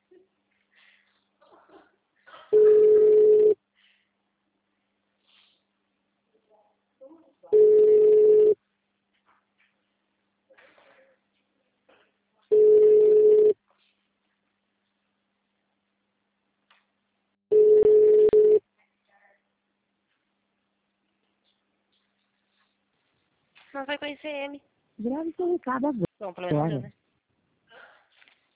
Não vai conhecer ele. Grave seu recado agora. Bom, pelo menos eu, né?